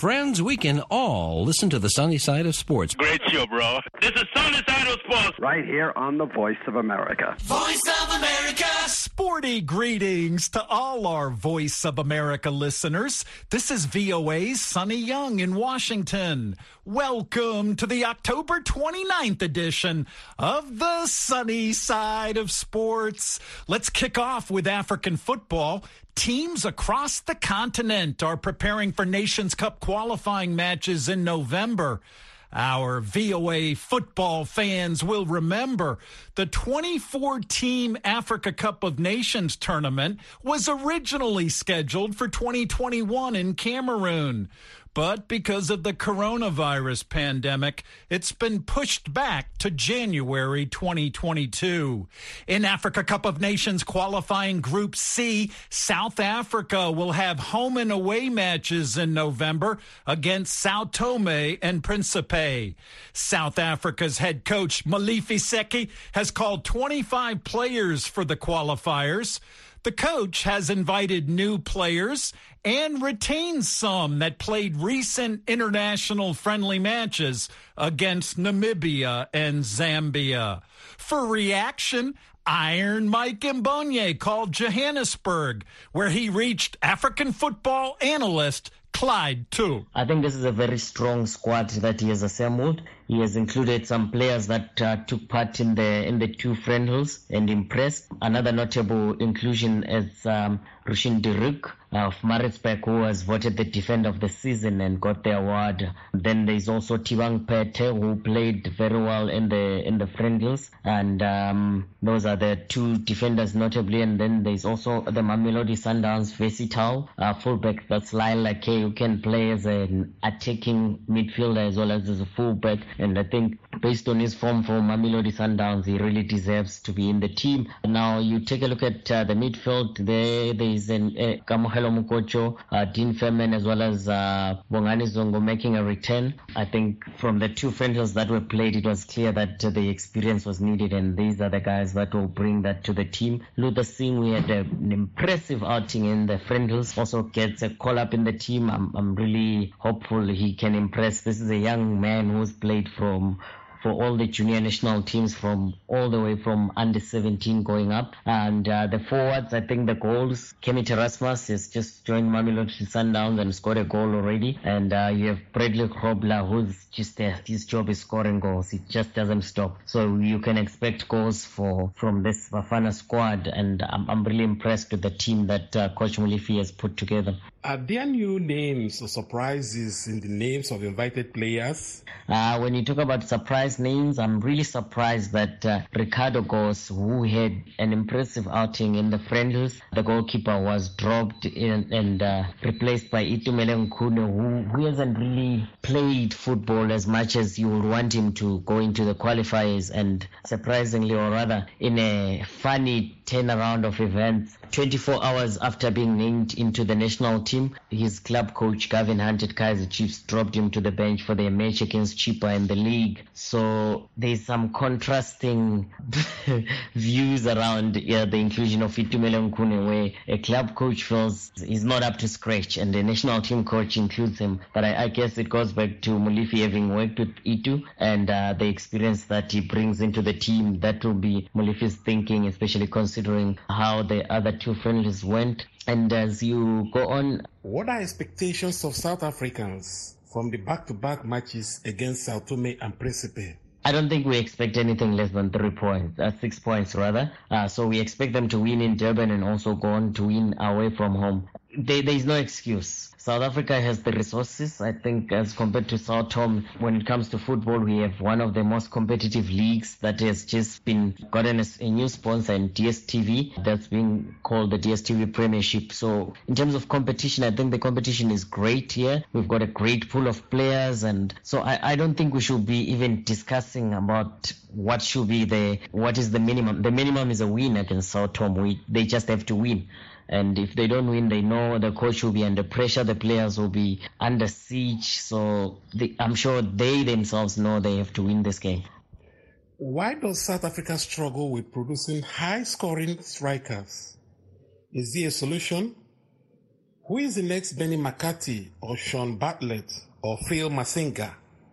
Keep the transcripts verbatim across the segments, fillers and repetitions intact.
friends, we can all listen to the sunny side of sports. Great show, bro. This is Sunny Side of Sports. Right here on the Voice of America. Voice of America. Sporty greetings to all our Voice of America listeners. This is V O A's Sonny Young in Washington. Welcome to the October twenty-ninth edition of the Sunny Side of Sports. Let's kick off with African football. Teams across the continent are preparing for Nations Cup qualifying matches in November. Our V O A football fans will remember the twenty-four team Africa Cup of Nations tournament was originally scheduled for twenty twenty-one in Cameroon. But because of the coronavirus pandemic, it's been pushed back to January twenty twenty-two. In Africa Cup of Nations qualifying Group C, South Africa will have home and away matches in November against Sao Tome and Principe. South Africa's head coach Molefi Seki has called twenty-five players for the qualifiers. The coach has invited new players and retained some that played recent international friendly matches against Namibia and Zambia. For reaction, Iron Mike Mbonye called Johannesburg, where he reached African football analyst Clyde too. I think this is a very strong squad that he has assembled. He has included some players that uh, took part in the in the two friendlies and impressed. Another notable inclusion is um, Rushin Diruk of Maritzburg, who was voted the defender of the season and got the award. Then there's also Tiwang Pete, who played very well in the in the friendlies, and um, those are the two defenders notably. And then there's also the Mamelodi Sundowns versatile uh, fullback, that's Lyle Kay, who can play as an attacking midfielder as well as as a fullback. And I think based on his form for Mamelodi Sundowns, he really deserves to be in the team. Now you take a look at uh, the midfield. There, there is an uh, Kamohelo Mukocho, uh, Dean Femen, as well as uh, Bongani Zongo making a return. I think from the two friendlies that were played, it was clear that uh, the experience was needed, and these are the guys that will bring that to the team. Luther Singh, we had a, an impressive outing in the friendlies, also gets a call up in the team. I'm, I'm really hopeful he can impress. This is a young man who's played from for all the junior national teams, from all the way from under seventeen going up. And uh, the forwards, I think the goals, Kemi Terasmus has just joined Mamelodi Sundowns and scored a goal already. And uh, you have Bradley Krobler, who's just uh, his job is scoring goals. He just doesn't stop. So you can expect goals for from this Bafana squad. And I'm, I'm really impressed with the team that uh, Coach Molefi has put together. Are there new names or surprises in the names of invited players? Uh, when you talk about surprise names, I'm really surprised that uh, Ricardo Gos, who had an impressive outing in the friendlies, the goalkeeper, was dropped in, and uh, replaced by Itumele Nkune, who, who hasn't really played football as much as you would want him to go into the qualifiers. And surprisingly, or rather, in a funny turnaround of events, twenty-four hours after being named into the national team, his club coach Gavin Hunt at Kaizer Chiefs dropped him to the bench for their match against Chippa in the league. So there's some contrasting views around yeah, the inclusion of Itumele Nkune, where a club coach feels he's not up to scratch and the national team coach includes him. But I, I guess it goes back to Molefi having worked with Itu and uh, the experience that he brings into the team. That will be Molefi's thinking, especially considering how the other two friendlies went. And as you go on, what are expectations of South Africans from the back-to-back matches against Sao Tome and Principe? I don't think we expect anything less than three points, uh, six points rather. Uh, so we expect them to win in Durban and also go on to win away from home. There, there is no excuse. South Africa has the resources. I think as compared to Sao Tome, when it comes to football, we have one of the most competitive leagues that has just been gotten a, a new sponsor in D S T V that's being called the D S T V Premiership. So in terms of competition, I think the competition is great here. We've got a great pool of players, and so I, I don't think we should be even discussing about what should be the, what is the minimum. The minimum is a win against Sao Tome. We, they just have to win. And if they don't win, they know the coach will be under pressure, the players will be under siege. So they, I'm sure they themselves know they have to win this game. Why does South Africa struggle with producing high-scoring strikers? Is there a solution? Who is the next Benny McCarthy or Sean Bartlett or Phil Masinga?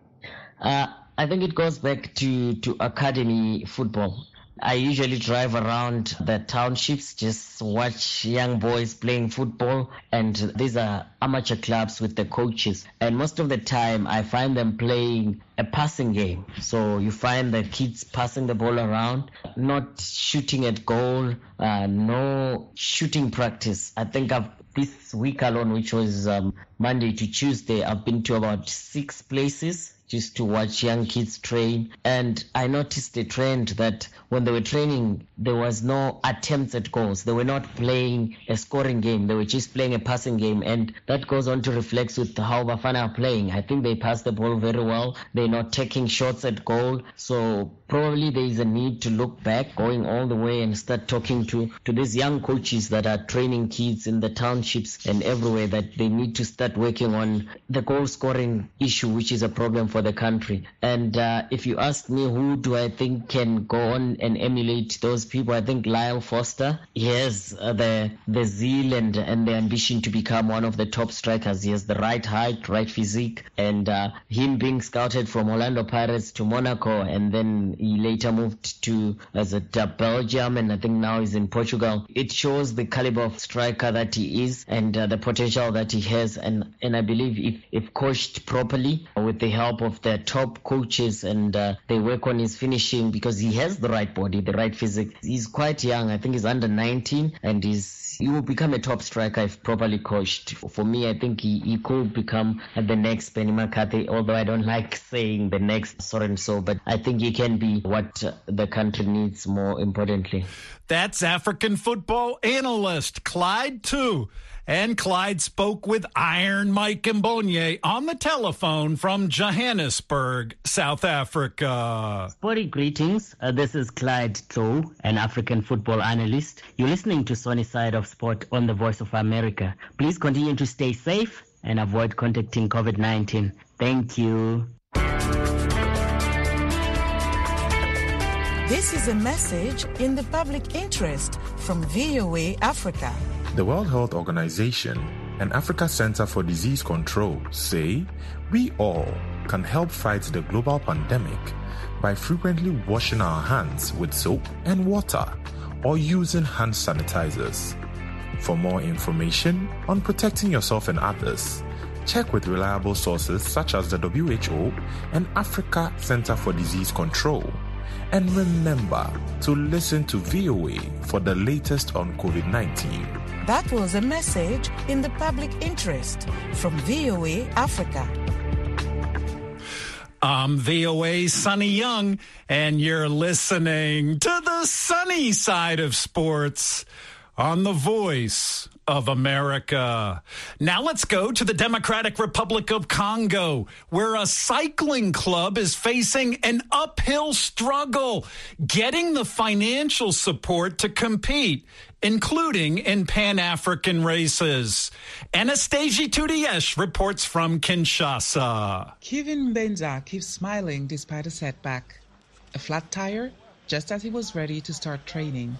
Uh, I think it goes back to, to academy football. I usually drive around the townships, just watch young boys playing football, and these are amateur clubs with the coaches. And most of the time, I find them playing a passing game. So you find the kids passing the ball around, not shooting at goal, uh, no shooting practice. I think I've this week alone, which was um, Monday to Tuesday, I've been to about six places just to watch young kids train. And I noticed a trend that when they were training, there was no attempts at goals. They were not playing a scoring game. They were just playing a passing game. And that goes on to reflect with how Bafana are playing. I think they pass the ball very well. They're not taking shots at goal. So probably there is a need to look back, going all the way and start talking to, to these young coaches that are training kids in the townships and everywhere, that they need to start working on the goal scoring issue, which is a problem for the country. And uh, if you ask me who do I think can go on and emulate those people, I think Lyle Foster. He has uh, the the zeal and, and the ambition to become one of the top strikers. He has the right height, right physique, and uh, him being scouted from Orlando Pirates to Monaco, and then he later moved to as a to Belgium, and I think now he's in Portugal. It shows the caliber of striker that he is and uh, the potential that he has. And, and I believe if, if coached properly with the help of the top coaches and uh, they work on his finishing, because he has the right body, the right physique. He's quite young. I think he's under nineteen, and he's he will become a top striker if properly coached. For me, I think he, he could become the next Benny McCarthy, although I don't like saying the next so-and-so, but I think he can be what the country needs more importantly. That's African football analyst Clyde too. And Clyde spoke with Iron Mike Mbonye on the telephone from Johannesburg, South Africa. Sporty greetings. Uh, this is Clyde Too, an African football analyst. You're listening to Sunny Side of Sport on the Voice of America. Please continue to stay safe and avoid contacting COVID nineteen. Thank you. This is a message in the public interest from V O A Africa. The World Health Organization and Africa Center for Disease Control say we all can help fight the global pandemic by frequently washing our hands with soap and water or using hand sanitizers. For more information on protecting yourself and others, check with reliable sources such as the W H O and Africa Center for Disease Control. And remember to listen to V O A for the latest on COVID nineteen. That was a message in the public interest from V O A Africa. I'm V O A's Sonny Young, and you're listening to the sunny side of sports on the Voice of America. Now let's go to the Democratic Republic of Congo, where a cycling club is facing an uphill struggle getting the financial support to compete, including in Pan-African races. Anastasia Tudiesh reports from Kinshasa. Kevin Benza keeps smiling despite a setback. A flat tire, just as he was ready to start training.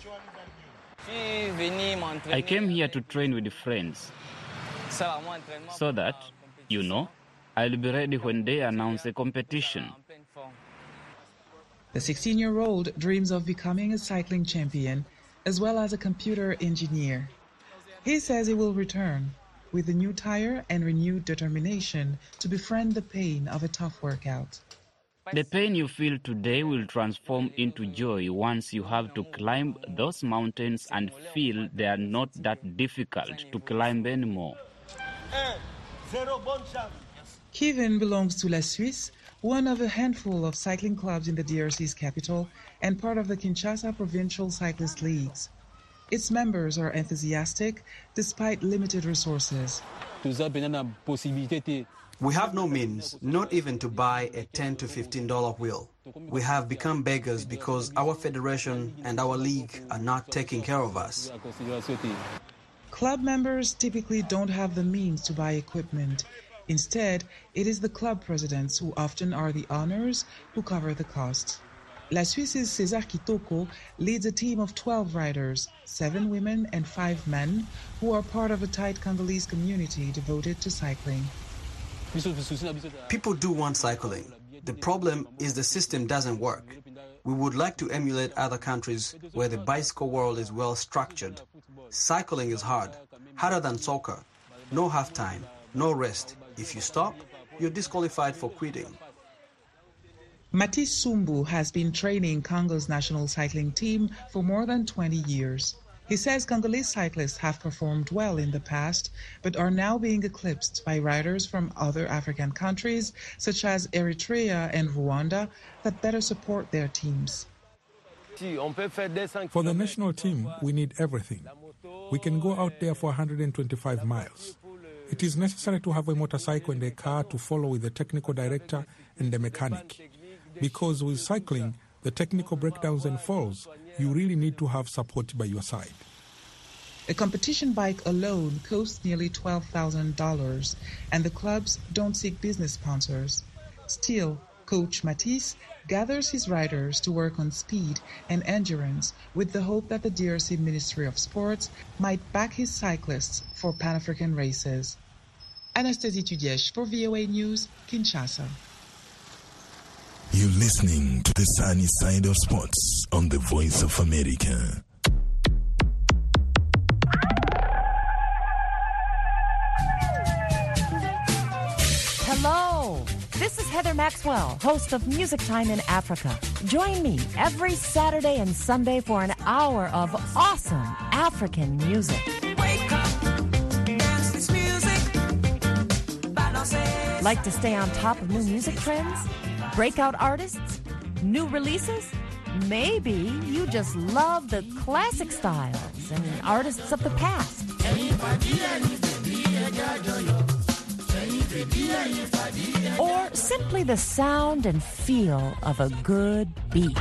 I came here to train with friends so that, you know, I'll be ready when they announce a competition. The sixteen-year-old dreams of becoming a cycling champion as well as a computer engineer. He says he will return with a new tire and renewed determination to befriend the pain of a tough workout. The pain you feel today will transform into joy once you have to climb those mountains and feel they are not that difficult to climb anymore. Kevin belongs to La Suisse, one of a handful of cycling clubs in the D R C's capital and part of the Kinshasa Provincial Cyclist Leagues. Its members are enthusiastic despite limited resources. We have no means, not even to buy a ten to fifteen dollar wheel. We have become beggars because our federation and our league are not taking care of us. Club members typically don't have the means to buy equipment. Instead, it is the club presidents who often are the owners who cover the costs. La Suisse's César Kitoko leads a team of twelve riders, seven women and five men, who are part of a tight Congolese community devoted to cycling. People do want cycling. The problem is the system doesn't work. We would like to emulate other countries where the bicycle world is well structured. Cycling is hard, harder than soccer. No halftime, no rest. If you stop, you're disqualified for quitting. Matisse Sumbu has been training Congo's national cycling team for more than twenty years. He says Congolese cyclists have performed well in the past, but are now being eclipsed by riders from other African countries, such as Eritrea and Rwanda, that better support their teams. For the national team, we need everything. We can go out there for one hundred twenty-five miles. It is necessary to have a motorcycle and a car to follow with the technical director and the mechanic. Because with cycling, the technical breakdowns and falls, you really need to have support by your side. A competition bike alone costs nearly twelve thousand dollars, and the clubs don't seek business sponsors. Still, Coach Matisse gathers his riders to work on speed and endurance with the hope that the D R C Ministry of Sports might back his cyclists for Pan-African races. Anastasie Tudiesh for V O A News, Kinshasa. You're listening to the sunny side of sports on the Voice of America. Hello, this is Heather Maxwell, host of Music Time in Africa. Join me every Saturday and Sunday for an hour of awesome African music. Wake up, dance this music. Like to stay on top of new music trends? Breakout artists? New releases? Maybe you just love the classic styles and artists of the past. Or simply the sound and feel of a good beat.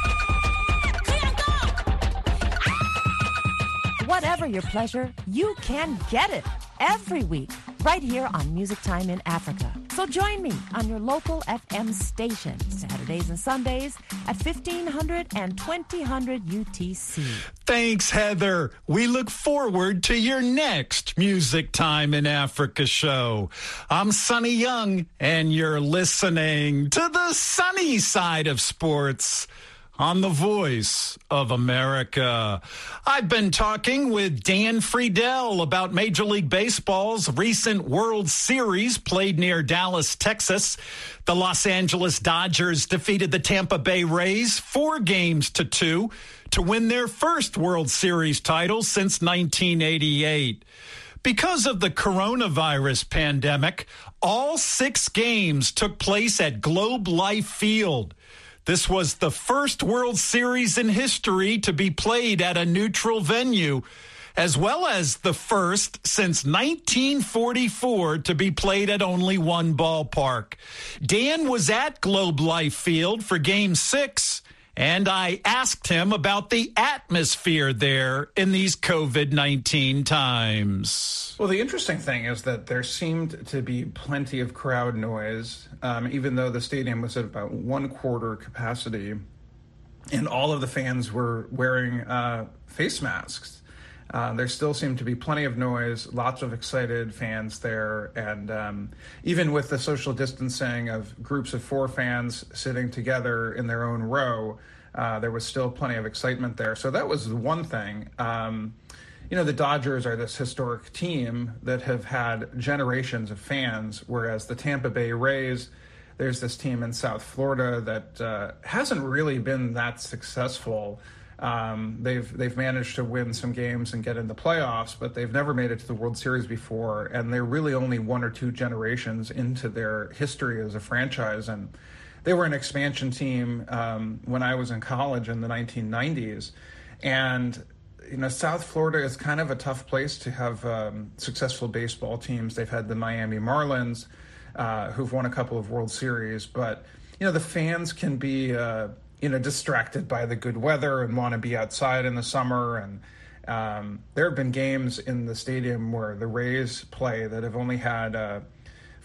Whatever your pleasure, you can get it every week right here on Music Time in Africa. So join me on your local F M station, Saturdays and Sundays at fifteen hundred and twenty hundred U T C. Thanks, Heather. We look forward to your next Music Time in Africa show. I'm Sonny Young, and you're listening to the sunny side of sports on the Voice of America. I've been talking with Dan Friedel about Major League Baseball's recent World Series played near Dallas, Texas. The Los Angeles Dodgers defeated the Tampa Bay Rays four games to two to win their first World Series title since nineteen eighty-eight. Because of the coronavirus pandemic, all six games took place at Globe Life Field. This was the first World Series in history to be played at a neutral venue, as well as the first since nineteen forty-four to be played at only one ballpark. Dan was at Globe Life Field for Game six, and I asked him about the atmosphere there in these covid nineteen times. Well, the interesting thing is that there seemed to be plenty of crowd noise, um, even though the stadium was at about one quarter capacity, and all of the fans were wearing uh, face masks. Uh, there still seemed to be plenty of noise, lots of excited fans there, and um, even with the social distancing of groups of four fans sitting together in their own row, uh, there was still plenty of excitement there. So that was the one thing. Um, you know, the Dodgers are this historic team that have had generations of fans, whereas the Tampa Bay Rays, there's this team in South Florida that uh, hasn't really been that successful. Um, they've they've managed to win some games and get in the playoffs, but they've never made it to the World Series before, and they're really only one or two generations into their history as a franchise. And they were an expansion team um, when I was in college in the nineteen nineties. And, you know, South Florida is kind of a tough place to have um, successful baseball teams. They've had the Miami Marlins, uh, who've won a couple of World Series, but, you know, the fans can be... Uh, you know, distracted by the good weather and want to be outside in the summer. And um, there have been games in the stadium where the Rays play that have only had uh,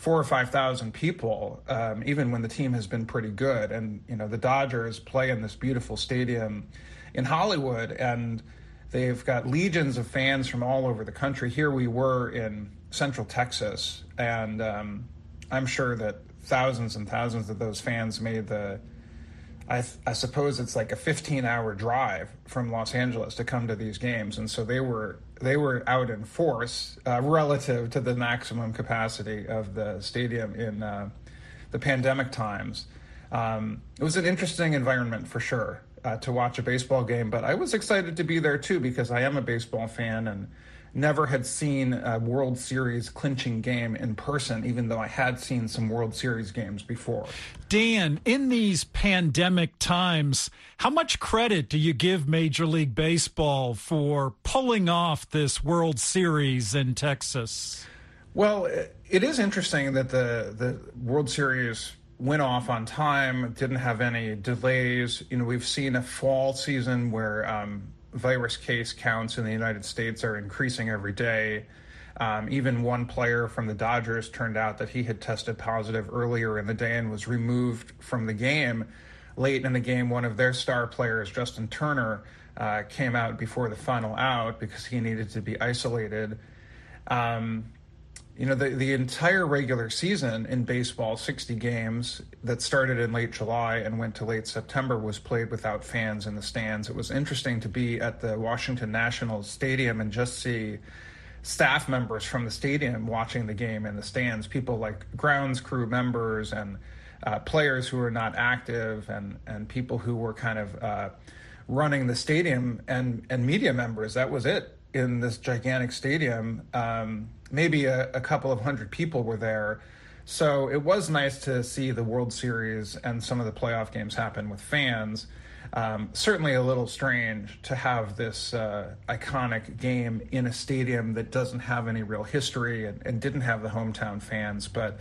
four or five thousand people, um, even when the team has been pretty good. And, you know, the Dodgers play in this beautiful stadium in Hollywood, and they've got legions of fans from all over the country. Here we were in Central Texas, and um, I'm sure that thousands and thousands of those fans made the, I, I suppose it's like a fifteen hour drive from Los Angeles to come to these games. And so they were they were out in force uh, relative to the maximum capacity of the stadium in uh, the pandemic times. Um, it was an interesting environment for sure uh, to watch a baseball game, but I was excited to be there too because I am a baseball fan and never had seen a World Series clinching game in person, even though I had seen some World Series games before. Dan, in these pandemic times, how much credit do you give Major League Baseball for pulling off this World Series in Texas? Well, it is interesting that the, the World Series went off on time, didn't have any delays. You know, we've seen a fall season where um, virus case counts in the United States are increasing every day. Um, even one player from the Dodgers turned out that he had tested positive earlier in the day and was removed from the game. Late in the game, one of their star players, Justin Turner, uh, came out before the final out because he needed to be isolated. Um, you know, the, the entire regular season in baseball, sixty games that started in late July and went to late September, was played without fans in the stands. It was interesting to be at the Washington Nationals Stadium and just see staff members from the stadium watching the game in the stands, people like grounds crew members and uh, players who were not active and, and people who were kind of uh, running the stadium and, and media members. That was it in this gigantic stadium. Um, maybe a, a couple of hundred people were there. So it was nice to see the World Series and some of the playoff games happen with fans. Um, certainly a little strange to have this uh, iconic game in a stadium that doesn't have any real history and, and didn't have the hometown fans. But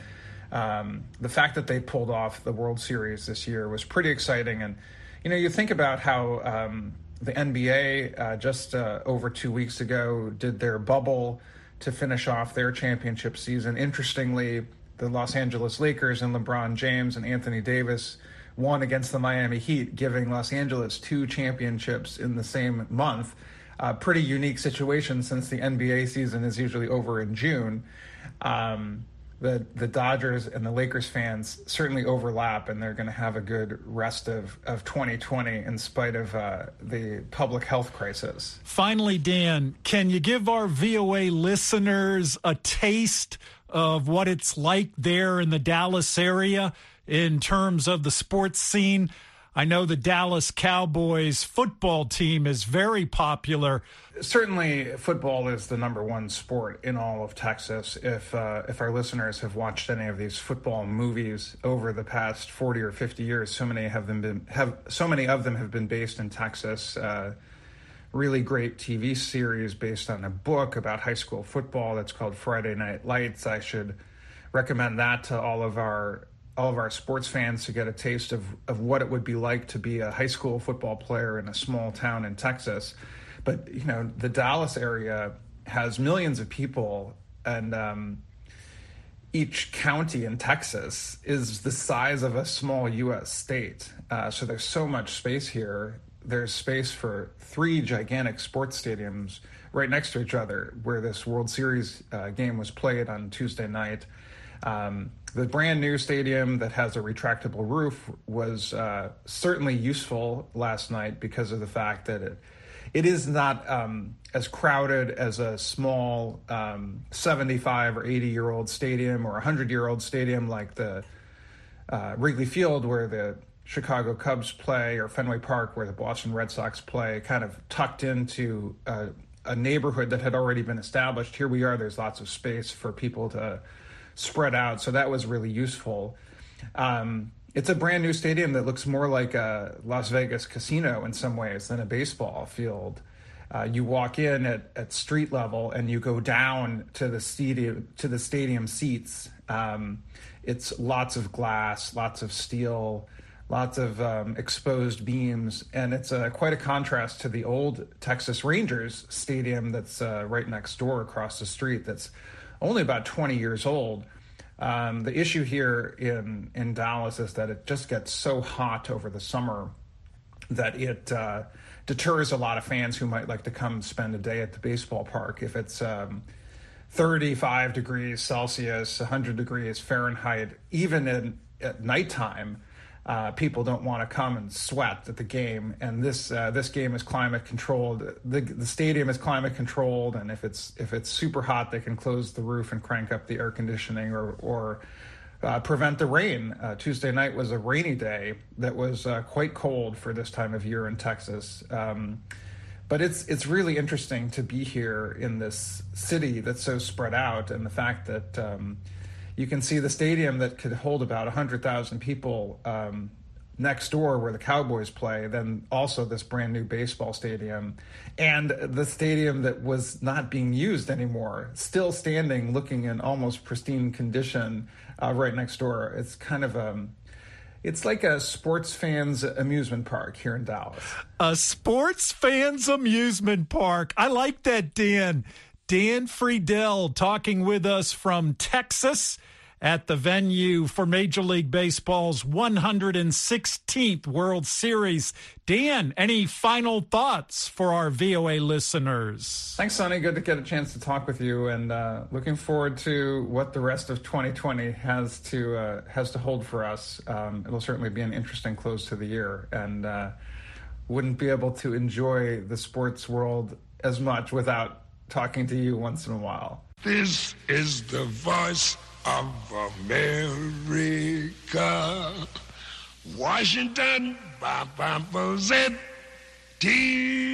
um, the fact that they pulled off the World Series this year was pretty exciting. And, you know, you think about how um, the N B A uh, just uh, over two weeks ago did their bubble to finish off their championship season. Interestingly, the Los Angeles Lakers and LeBron James and Anthony Davis won against the Miami Heat, giving Los Angeles two championships in the same month. Uh, pretty unique situation since the N B A season is usually over in June. Um, the the Dodgers and the Lakers fans certainly overlap, and they're going to have a good rest of, of twenty twenty in spite of uh, the public health crisis. Finally, Dan, can you give our V O A listeners a taste of what it's like there in the Dallas area in terms of the sports scene? I know the Dallas Cowboys football team is very popular. Certainly, football is the number one sport in all of Texas. If uh, if our listeners have watched any of these football movies over the past forty or fifty years, so many have them been have so many of them have been based in Texas. Uh, really great T V series based on a book about high school football that's called Friday Night Lights. I should recommend that to all of our all of our sports fans to get a taste of, of what it would be like to be a high school football player in a small town in Texas. But, you know, the Dallas area has millions of people, and um, each county in Texas is the size of a small U S state. Uh, so there's so much space here. There's space for three gigantic sports stadiums right next to each other where this World Series uh, game was played on Tuesday night. Um, the brand new stadium that has a retractable roof was uh, certainly useful last night because of the fact that it it is not um, as crowded as a small um, seventy-five or eighty year old stadium or a hundred year old stadium like the uh, Wrigley Field where the Chicago Cubs play, or Fenway Park where the Boston Red Sox play, kind of tucked into a, a neighborhood that had already been established. Here we are, there's lots of space for people to spread out, so that was really useful. Um, it's a brand new stadium that looks more like a Las Vegas casino in some ways than a baseball field. Uh, you walk in at, at street level and you go down to the stadium to the stadium seats. Um, it's lots of glass, lots of steel, lots of um, exposed beams, and it's uh, quite a contrast to the old Texas Rangers stadium that's uh, right next door across the street. That's only about twenty years old. Um, the issue here in, in Dallas is that it just gets so hot over the summer that it uh, deters a lot of fans who might like to come spend a day at the baseball park. If it's um, thirty-five degrees Celsius, one hundred degrees Fahrenheit, even in, at nighttime, uh, people don't want to come and sweat at the game. And this uh, this game is climate controlled. The, the stadium is climate controlled, and if it's if it's super hot, they can close the roof and crank up the air conditioning, or or uh, prevent the rain. Uh, Tuesday night was a rainy day that was uh, quite cold for this time of year in Texas. Um, But it's it's really interesting to be here in this city that's so spread out, and the fact that um, you can see the stadium that could hold about one hundred thousand people um, next door where the Cowboys play, then also this brand new baseball stadium, and the stadium that was not being used anymore, still standing, looking in almost pristine condition uh, right next door. It's kind of a... It's like a sports fans amusement park here in Dallas. A sports fans amusement park. I like that, Dan. Dan Friedel talking with us from Texas at the venue for Major League Baseball's one hundred sixteenth World Series. Dan, any final thoughts for our V O A listeners? Thanks, Sonny. Good to get a chance to talk with you, and uh, looking forward to what the rest of twenty twenty has to uh, has to hold for us. Um, it'll certainly be an interesting close to the year, and uh, wouldn't be able to enjoy the sports world as much without talking to you once in a while. This is the voice of America. Washington, D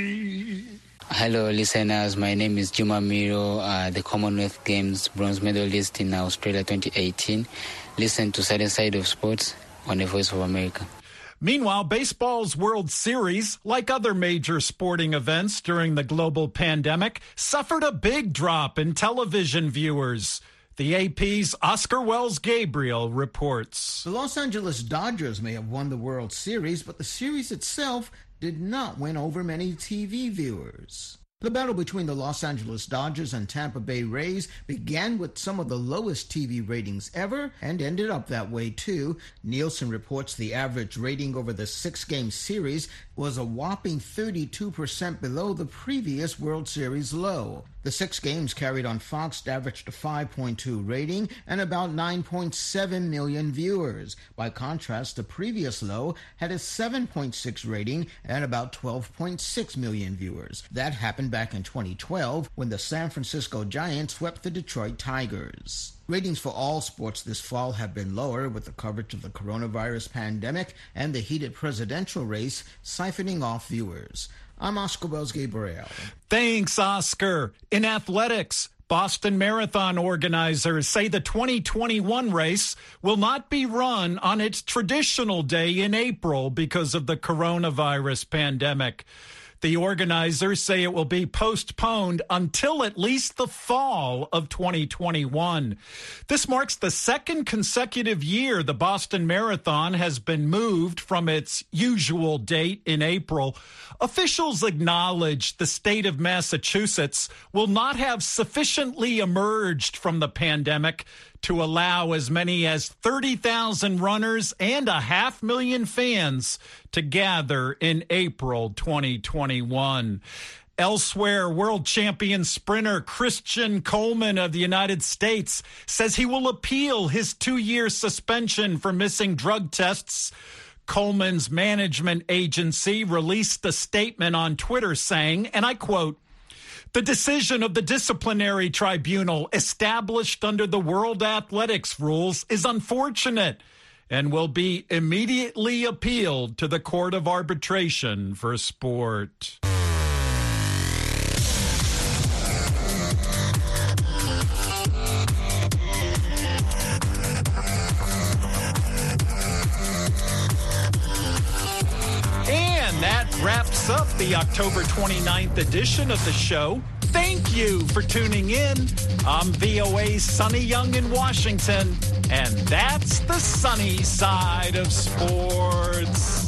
C. Hello, listeners. My name is Juma Miro, uh, the Commonwealth Games bronze medalist in Australia twenty eighteen. Listen to Southern Side of Sports on the Voice of America. Meanwhile, baseball's World Series, like other major sporting events during the global pandemic, suffered a big drop in television viewers. The A P's Oscar Wells Gabriel reports. The Los Angeles Dodgers may have won the World Series, but the series itself did not win over many T V viewers. The battle between the Los Angeles Dodgers and Tampa Bay Rays began with some of the lowest T V ratings ever and ended up that way too. Nielsen reports the average rating over the six-game series was a whopping thirty-two percent below the previous World Series low. The six games carried on Fox averaged a five point two rating and about nine point seven million viewers. By contrast, the previous low had a seven point six rating and about twelve point six million viewers. That happened back in twenty twelve when the San Francisco Giants swept the Detroit Tigers. Ratings for all sports this fall have been lower, with the coverage of the coronavirus pandemic and the heated presidential race siphoning off viewers. I'm Oscar Wells Gabriel. Thanks, Oscar. In athletics, Boston Marathon organizers say the twenty twenty-one race will not be run on its traditional day in April because of the coronavirus pandemic. The organizers say it will be postponed until at least the fall of twenty twenty-one. This marks the second consecutive year the Boston Marathon has been moved from its usual date in April. Officials acknowledge the state of Massachusetts will not have sufficiently emerged from the pandemic to allow as many as thirty thousand runners and a half million fans to gather in April twenty twenty-one. Elsewhere, world champion sprinter Christian Coleman of the United States says he will appeal his two-year suspension for missing drug tests. Coleman's management agency released a statement on Twitter saying, and I quote, "The decision of the disciplinary tribunal established under the World Athletics rules is unfortunate and will be immediately appealed to the Court of Arbitration for Sport." Wraps up the October twenty-ninth edition of the show. Thank you for tuning in. I'm V O A's Sonny Young in Washington, and that's the sunny side of sports.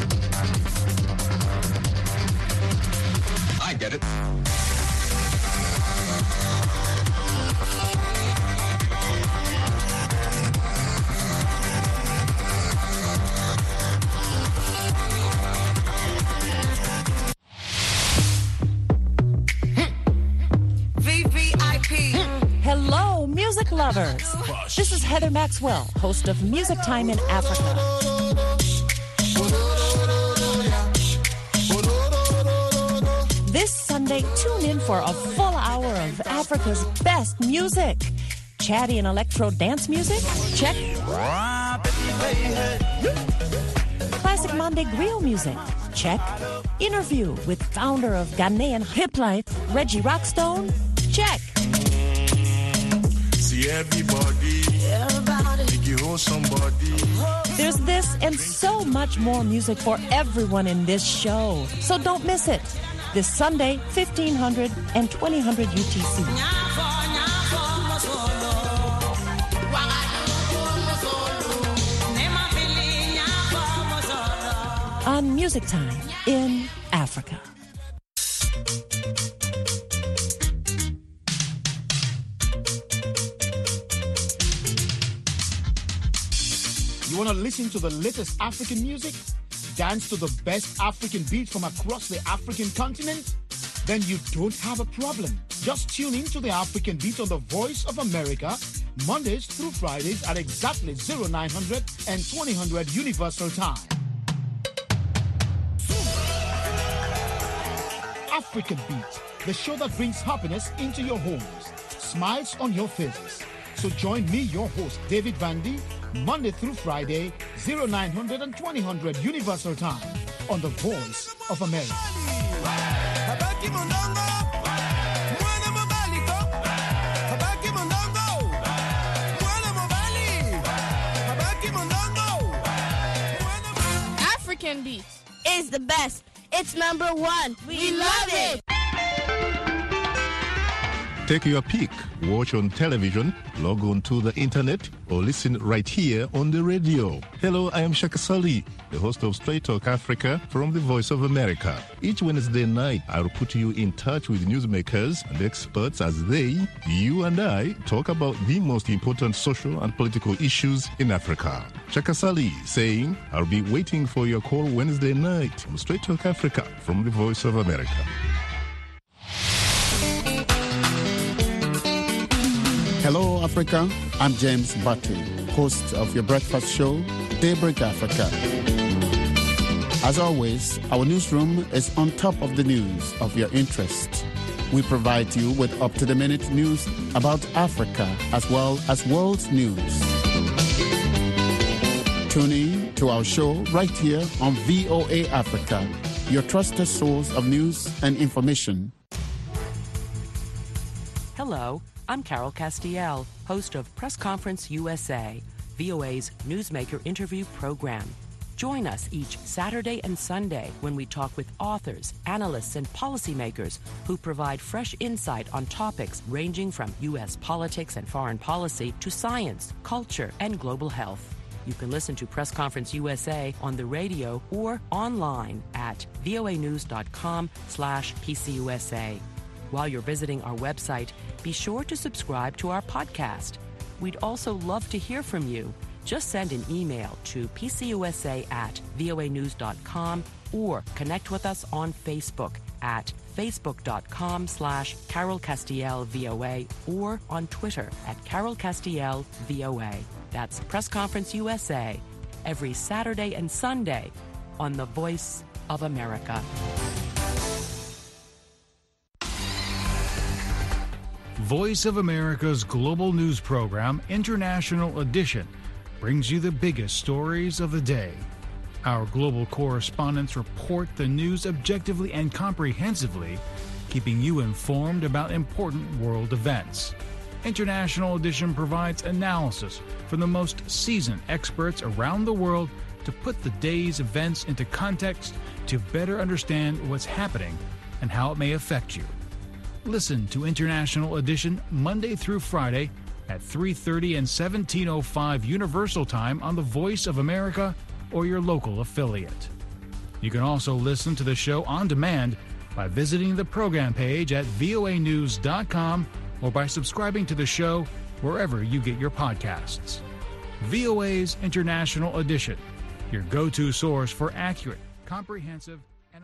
I get it. buzz. This is Heather Maxwell, host of Music Time in Africa. This Sunday, tune in for a full hour of Africa's best music. Chatty and electro dance music? Check. Classic Monday griot music? Check. Interview with founder of Ghanaian Hip Life, Reggie Rockstone? Check. See everybody, everybody. Make you hold somebody. There's this and so much more music for everyone in this show. So don't miss it. This Sunday, fifteen hundred and twenty hundred U T C. On Music Time in Africa. You want to listen to the latest African music? Dance to the best African beats from across the African continent? Then you don't have a problem. Just tune in to the African Beat on the Voice of America, Mondays through Fridays at exactly nine hundred and twenty hundred Universal Time. African Beat, the show that brings happiness into your homes, smiles on your faces. So join me, your host, David Vandy, Monday through Friday, nine hundred and twenty hundred Universal Time on the Voice of America. African Beats is the best. It's number one. We, we love it. Take your pick. Watch on television, log on to the internet, or listen right here on the radio. Hello, I am Shaka Sali, the host of Straight Talk Africa from the Voice of America. Each Wednesday night, I'll put you in touch with newsmakers and experts as they, you and I, talk about the most important social and political issues in Africa. Shaka Sali saying, I'll be waiting for your call Wednesday night on Straight Talk Africa from the Voice of America. Hello, Africa. I'm James Batty, host of your breakfast show, Daybreak Africa. As always, our newsroom is on top of the news of your interest. We provide you with up-to-the-minute news about Africa as well as world news. Tune in to our show right here on V O A Africa, your trusted source of news and information. Hello. I'm Carol Castiel, host of Press Conference U S A, V O A's newsmaker interview program. Join us each Saturday and Sunday when we talk with authors, analysts, and policymakers who provide fresh insight on topics ranging from U S politics and foreign policy to science, culture, and global health. You can listen to Press Conference U S A on the radio or online at voanews.com slash PCUSA. While you're visiting our website, be sure to subscribe to our podcast. We'd also love to hear from you. Just send an email to pcusa at voanews.com or connect with us on Facebook at facebook.com slash Carol Castiel VOA or on Twitter at Carol Castiel VOA. That's Press Conference U S A every Saturday and Sunday on the Voice of America. Voice of America's global news program, International Edition, brings you the biggest stories of the day. Our global correspondents report the news objectively and comprehensively, keeping you informed about important world events. International Edition provides analysis from the most seasoned experts around the world to put the day's events into context to better understand what's happening and how it may affect you. Listen to International Edition Monday through Friday at three thirty and seventeen oh five Universal Time on the Voice of America or your local affiliate. You can also listen to the show on demand by visiting the program page at voa news dot com or by subscribing to the show wherever you get your podcasts. V O A's International Edition, your go-to source for accurate, comprehensive,